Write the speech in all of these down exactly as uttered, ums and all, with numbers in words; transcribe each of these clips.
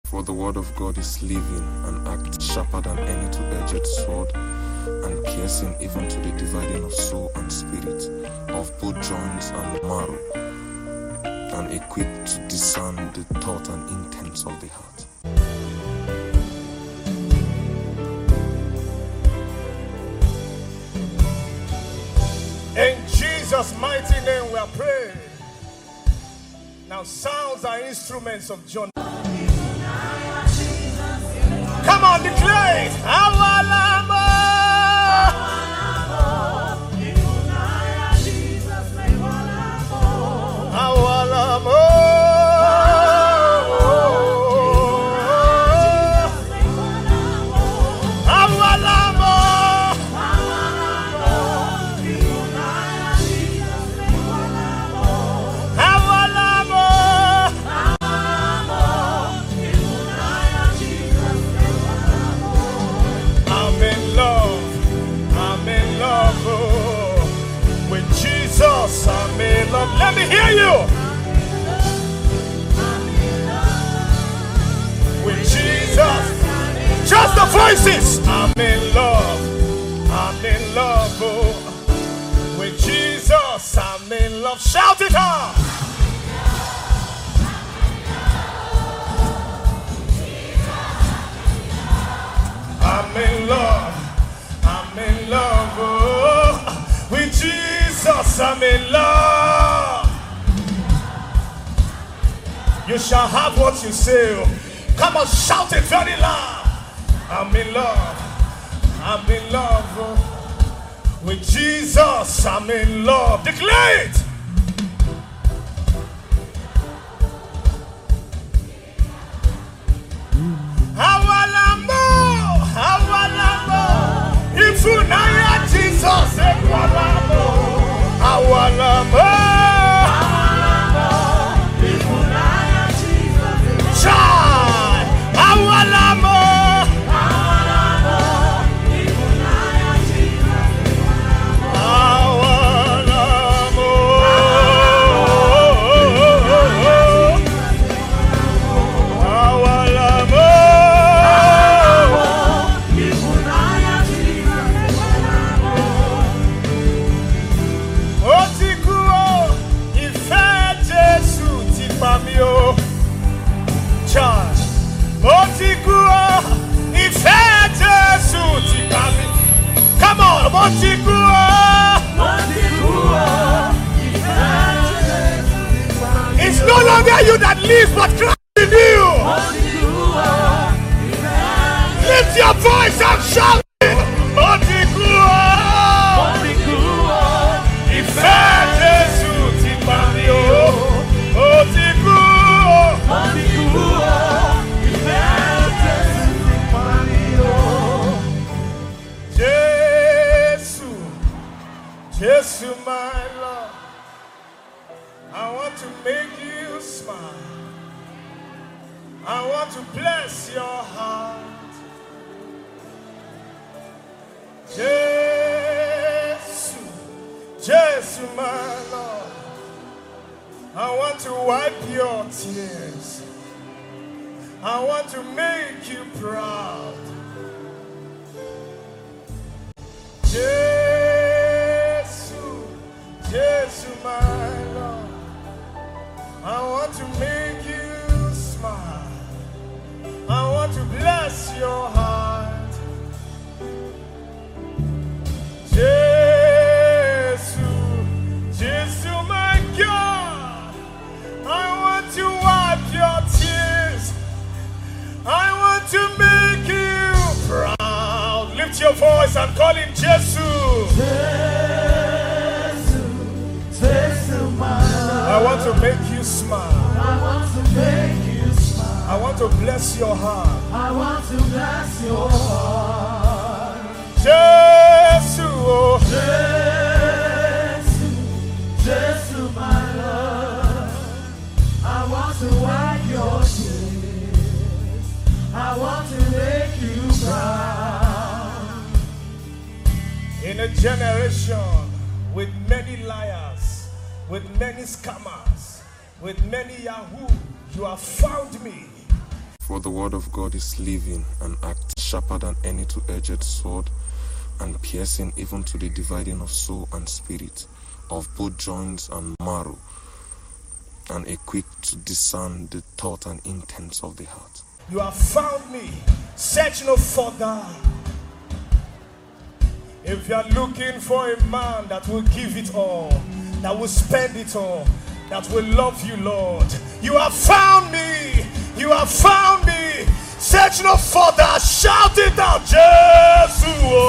For the word of God is living and acts sharper than any two-edged sword, and piercing even to the dividing of soul and spirit, of both joints and marrow, and equipped to discern the thought and intents of the heart. In Jesus' mighty name we are praying. Now sounds are instruments of John. Come on, declare it. Our Lamb. Our Lamb. Let me hear you. With Jesus, just the voices. I'm in love. I'm in love. Oh. With Jesus, I'm in love. Shout it out. I'm in love. I'm in love. Oh. With Jesus, I'm in love. You shall have what you say. Come on, shout it very loud. I'm in love. I'm in love. With Jesus, I'm in love. Declare it. Awalambo, awalambo. If you know Jesus, awalambo, awalambo. It's no longer you that live, but Christ in you. Lift your voice and shout it. Jesus, my Lord, I want to make you smile. I want to bless your heart. Jesus, Jesus, my Lord, I want to wipe your tears. I want to make you proud. Jesus, Jesus, my Lord, I want to make you smile. I want to bless your heart. Jesus, Jesus, my God, I want to wipe your tears. I want to make you proud. Lift your voice and call him Jesus. I want to make you smile. I want to make you smile. I want to bless your heart. I want to bless your heart. Jesus, oh. Jesus, Jesus, my love. I want to wipe your tears. I want to make you proud. In a generation with many liars, with many scammers, with many Yahoo, you have found me. For the word of God is living and active, sharper than any two-edged sword, and piercing even to the dividing of soul and spirit, of both joints and marrow, and equipped to discern the thought and intents of the heart. You have found me. Search no further. If you are looking for a man that will give it all, that will spend it all, that will love you, Lord, you have found me. You have found me. Search no further. Shout it out. Jesus.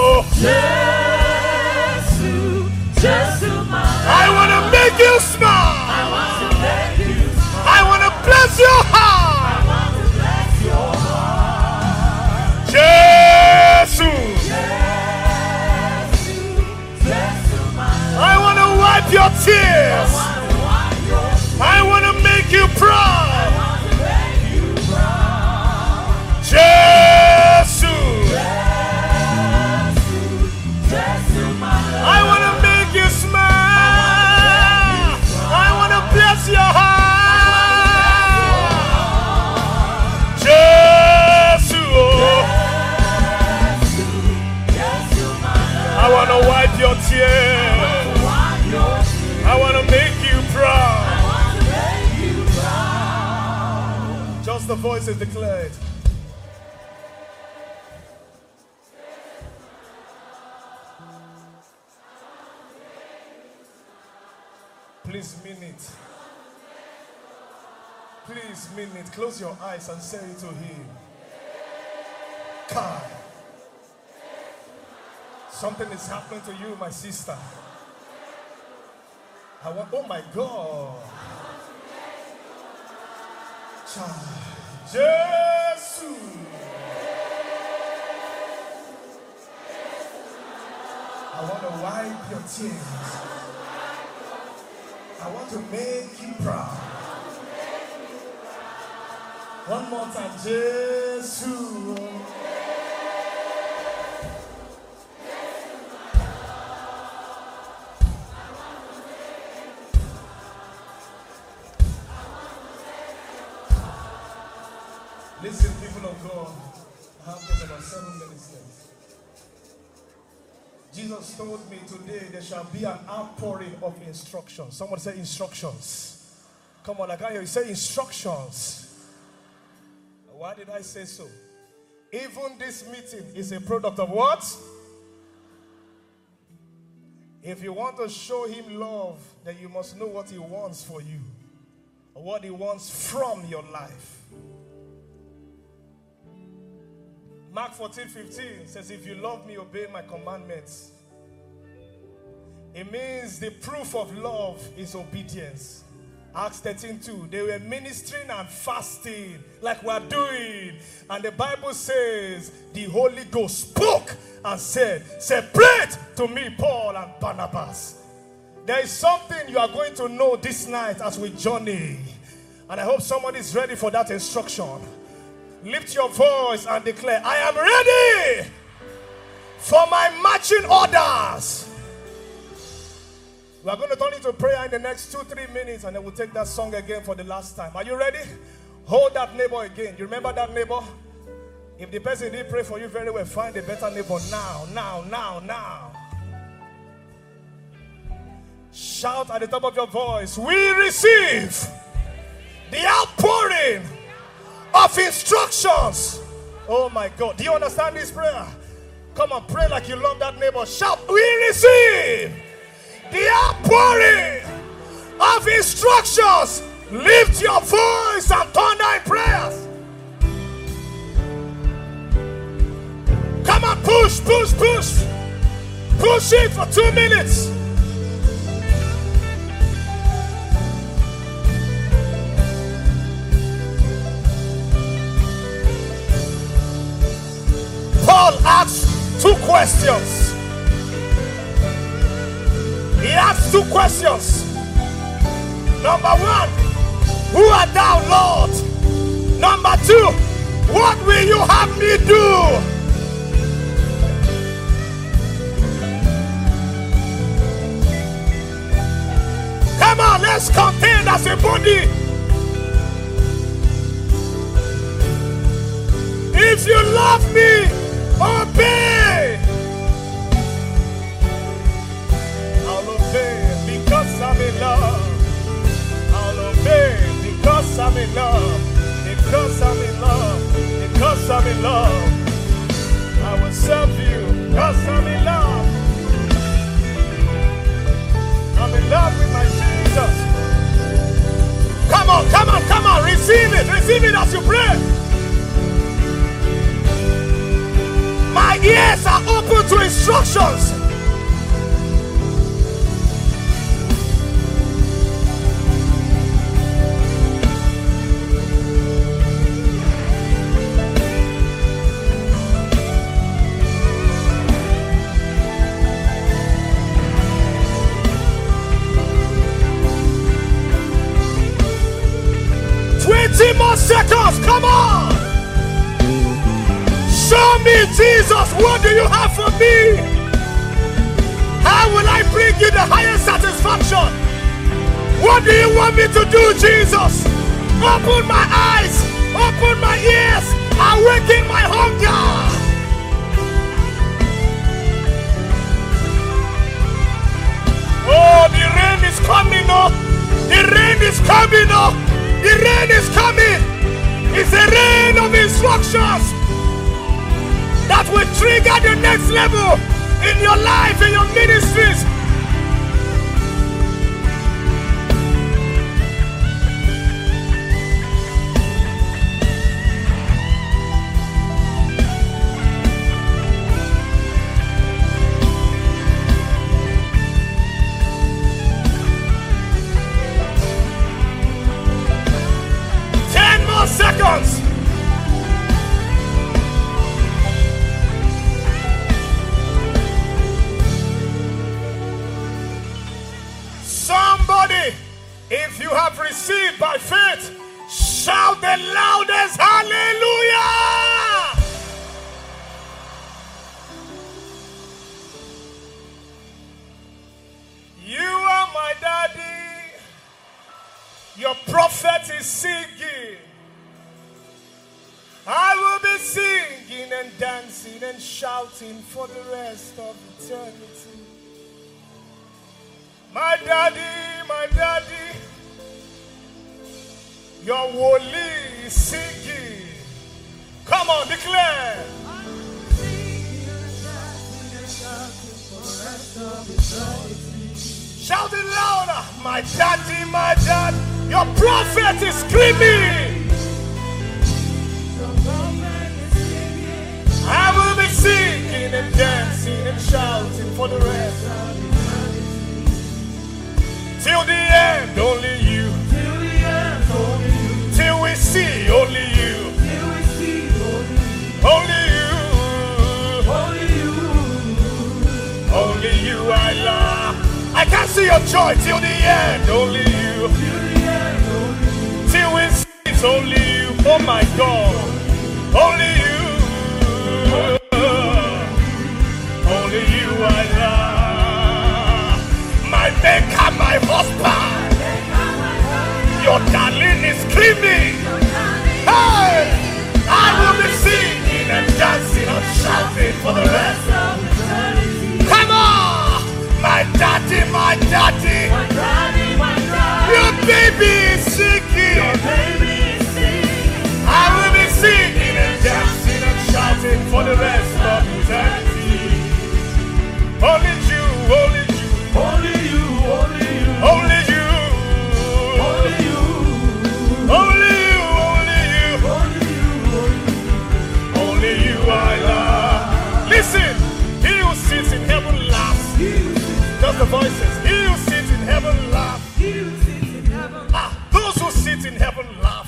Jesus, Jesus, my I want to make you smile. I want to make you smile. I want to bless your heart. I want to bless your heart. Jesus. Jesus, Jesus, my I want to wipe your tears. I want to wipe your tears. I want to make you proud. I want to make you proud. Jesus. Jesus, Jesus, my I want to make you smile. I want to bless your heart. Jesus. I want to wipe your tears. I want to make you proud. Just the voices declared. Please mean it. Please mean it. Close your eyes and say it to him. God. Something is happening to you, my sister. I want, oh my God. Child. Jesus. I want to wipe your tears. I want to make you proud. One more time, Jesus. Listen, people of God, I have just about seven minutes left. Jesus told me today there shall be an outpouring of instructions. Someone say instructions. Come on, I can't hear you say instructions. Why did I say so? Even this meeting is a product of what? If you want to show him love, then you must know what he wants for you, or what he wants from your life. Mark fourteen fifteen says, if you love me, obey my commandments. It means the proof of love is obedience. Acts thirteen two, they were ministering and fasting like we're doing. And the Bible says, the Holy Ghost spoke and said, separate to me Paul and Barnabas. There is something you are going to know this night as we journey. And I hope somebody is ready for that instruction. Lift your voice and declare, I am ready for my marching orders. We are going to turn into prayer in the next two, three minutes, and then we'll take that song again for the last time. Are you ready? Hold that neighbor again. You remember that neighbor? If the person didn't pray for you very well, find a better neighbor now, now, now, now. Shout at the top of your voice, we receive the outpouring of instructions. Oh my God. Do you understand this prayer? Come on, pray like you love that neighbor. Shout, we receive the outpouring of instructions. Lift your voice and thunder in prayers. Come on, push, push, push. Push it for two minutes. Paul asked two questions. He asked two questions. Number one, who art thou, Lord? Number two, what will you have me do? Come on, let's contend as a body. If you love me, obey. I'll obey because I'm in love. I'll obey because I'm in love. Because I'm in love. Because I'm in love. I will serve you because I'm in love. I'm in love with my Jesus. Come on, come on, come on. Receive it. Receive it as you pray. My ears are open to instructions. twenty more seconds, come on! Show me, Jesus, what do you have for me? How will I bring you the highest satisfaction? What do you want me to do, Jesus? Open my eyes, open my ears, awaken my hunger. Oh, the rain is coming up. The rain is coming up. The rain is coming. It's a rain of instructions that will trigger the next level in your life, in your ministries. Seconds. Somebody, if you have received by faith, shout the loudest hallelujah. You are my daddy. Your prophet is singing. I will be singing and dancing and shouting for the rest of eternity. My daddy, my daddy, your woli is singing. Come on, declare. I will be singing and dancing and shouting for the rest of eternity. Shout it louder. My daddy, my dad, your prophet is screaming. I will be singing and dancing and shouting for the rest of eternity. Till the end, only you. Till the end, only you. Till we see only you. Till we see only you. Only you. Only you. Only you I love. I can see your joy till the end, only you. Till the end, only you. Till we see it's only you. Oh my God. Only you. Only you I love. My maker, my husband. Your darling is screaming. Hey, I will be singing and dancing and shouting for the rest of eternity. Come on, my daddy, my daddy. My daddy, my daddy. Your baby is singing. Your baby is singing. I will be singing and dancing and shouting for the rest of eternity. Only you, only you, only you, only you, only you, only you, only you, only you, only you, I love. Listen, he who sits in heaven laughs. Just the voices. He who sits in heaven laughs. Ah, those who sit in heaven laugh.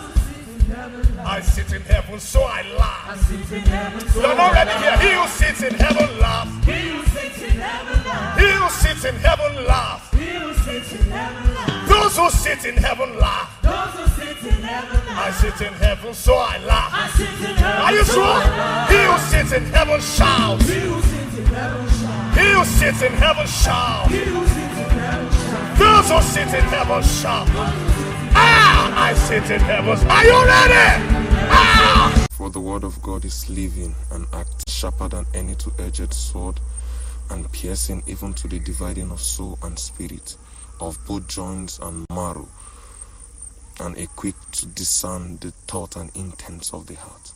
I sit in heaven, so I laugh. You're not ready here. He who sits in heaven laughs. He who sits in heaven laughs. He who sits in heaven laughs. He who sits in heaven laughs. Those who sit in heaven laugh. Those who sit in heaven laugh. I sit in heaven, so I laugh. I sit in heaven. Are you sure? He who sits in heaven shouts. He who sits in heaven shouts. He who sits in heaven shouts. He who sits in heaven shouts. Those who sit in heaven shout. Ah, I sit in heaven. Are you ready? Ah. For For the word of God is living and active, sharper than any two-edged sword, and piercing even to the dividing of soul and spirit, of both joints and marrow, and equipped to discern the thought and intents of the heart.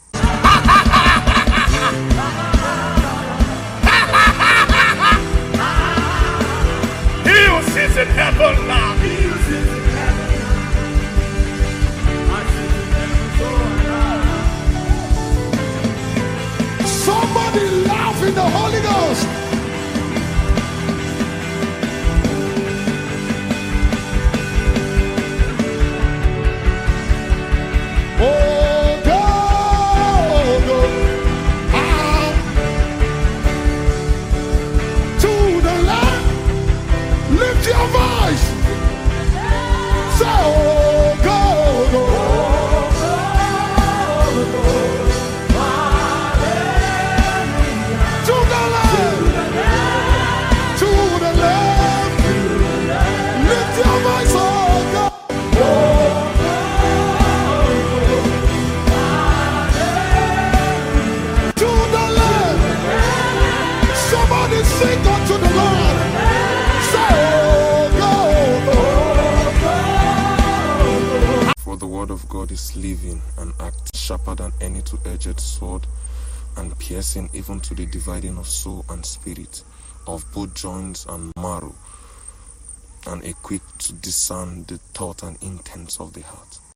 He who sits in heaven now. He who sits in heaven now. I sit in heaven so high. Somebody laugh in the Holy Ghost. Oh, go, go, out to the land. Lift your voice. Say, oh, go, go, to the land, to the land. Lift your voice, oh, go. To the land. Somebody sing unto the Lord. Say, oh, go, For the word of God is living and active, sharper than any two-edged sword, and piercing even to the dividing of soul and spirit, of both joints and marrow, and equipped to discern the thought and intents of the heart.